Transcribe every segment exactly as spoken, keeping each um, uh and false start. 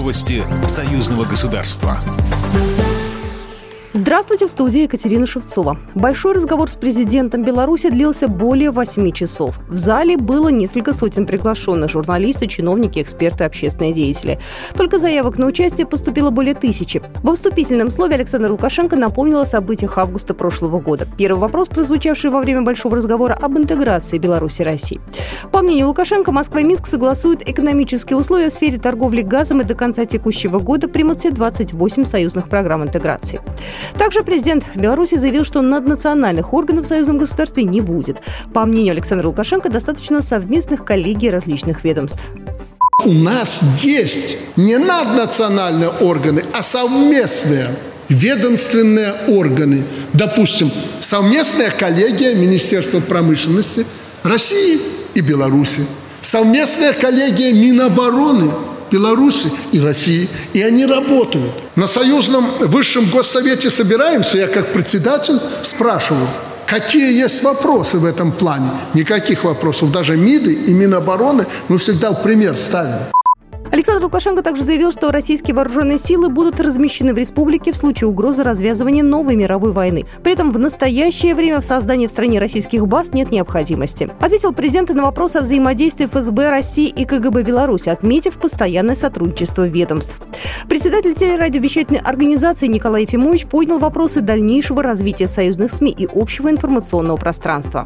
Новости союзного государства. Здравствуйте, в студии Екатерина Шевцова. Большой разговор с президентом Беларуси длился более восьми часов. В зале было несколько сотен приглашенных: журналисты, чиновники, эксперты, общественные деятели. Только заявок на участие поступило более тысячи. Во вступительном слове Александр Лукашенко напомнил о событиях августа прошлого года. Первый вопрос, прозвучавший во время большого разговора об интеграции Беларуси и России. По мнению Лукашенко, Москва и Минск согласуют экономические условия в сфере торговли газом и до конца текущего года примут все двадцать восемь союзных программ интеграции. Также президент Беларуси заявил, что наднациональных органов в союзном государстве не будет. По мнению Александра Лукашенко, достаточно совместных коллегий различных ведомств. У нас есть не наднациональные органы, а совместные ведомственные органы. Допустим, совместная коллегия Министерства промышленности России и Беларуси, совместная коллегия Минобороны Беларуси и России, и они работают. На союзном высшем госсовете собираемся, я как председатель спрашиваю, какие есть вопросы в этом плане. Никаких вопросов. Даже МИДы и Минобороны мы всегда в пример ставили. Александр Лукашенко также заявил, что российские вооруженные силы будут размещены в республике в случае угрозы развязывания новой мировой войны. При этом в настоящее время в создании в стране российских баз нет необходимости. Ответил президент на вопрос о взаимодействии эф эс бэ России и ка гэ бэ Беларуси, отметив постоянное сотрудничество ведомств. Председатель телерадиовещательной организации Николай Ефимович поднял вопросы дальнейшего развития союзных СМИ и общего информационного пространства.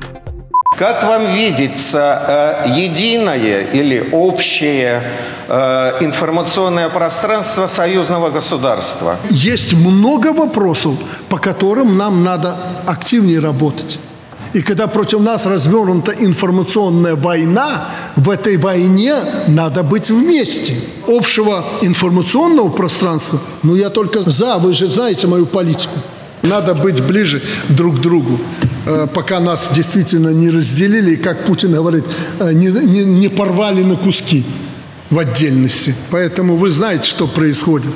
Как вам видится э, единое или общее э, информационное пространство союзного государства? Есть много вопросов, по которым нам надо активнее работать. И когда против нас развернута информационная война, в этой войне надо быть вместе. Общего информационного пространства, ну я только за, вы же знаете мою политику. Надо быть ближе друг к другу, пока нас действительно не разделили, как Путин говорит, не, не, не порвали на куски в отдельности. Поэтому вы знаете, что происходит.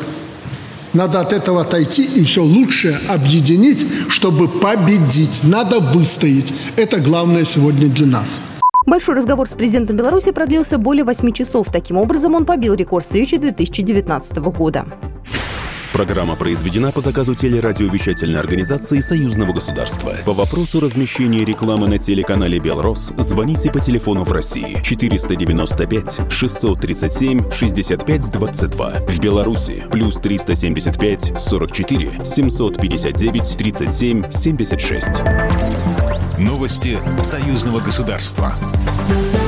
Надо от этого отойти и все лучшее объединить, чтобы победить. Надо выстоять. Это главное сегодня для нас. Большой разговор с президентом Беларуси продлился более восьми часов. Таким образом, он побил рекорд встречи две тысячи девятнадцатого года. Программа произведена по заказу телерадиовещательной организации союзного государства. По вопросу размещения рекламы на телеканале «Белрос» звоните по телефону в России четыреста девяносто пять шестьсот тридцать семь шестьдесят пять двадцать два. В Беларуси плюс триста семьдесят пять сорок четыре семьсот пятьдесят девять тридцать семь семьдесят шесть. Новости союзного государства.